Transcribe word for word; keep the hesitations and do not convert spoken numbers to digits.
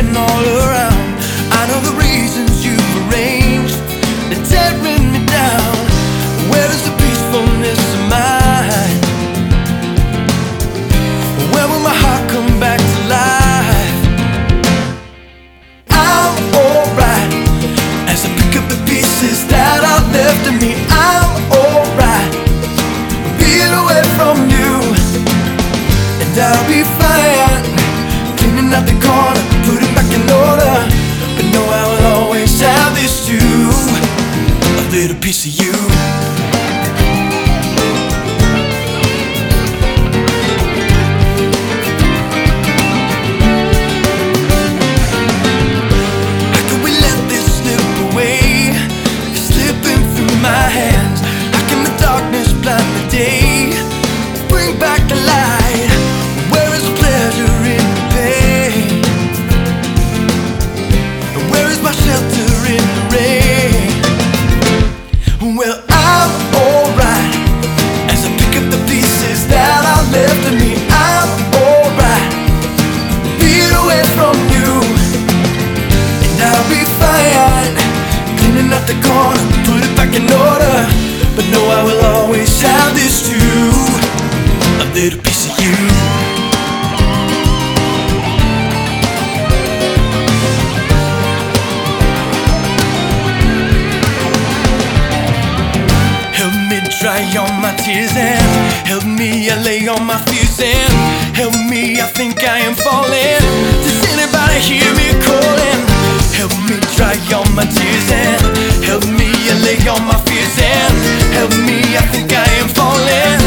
written all around. I know the reasons you've arranged, they're tearing me down. Where is the peacefulness of mine? Where will my heart come back to life? I'm alright as I pick up the pieces that are left of me. I'm alright being away from you, and I'll be fine cleaning out the corner, putting back in order. But no, I will always have this too, a little piece of you. My hands, how can the darkness blind the day? Bring back the light. Where is the pleasure in the pain? And where is my shelter in the rain? Well, I'm alright as I pick up the pieces that are left of me. I'm alright being away from you, and I'll be fine cleaning up the corner, put it back in order. But no, I will always have this too, a little piece of you. Help me dry all my tears and help me allay all my fears and help me, I think I am falling. Does anybody hear me calling? Help me dry all my tears and help me allay all my fears and help me, I think I am falling.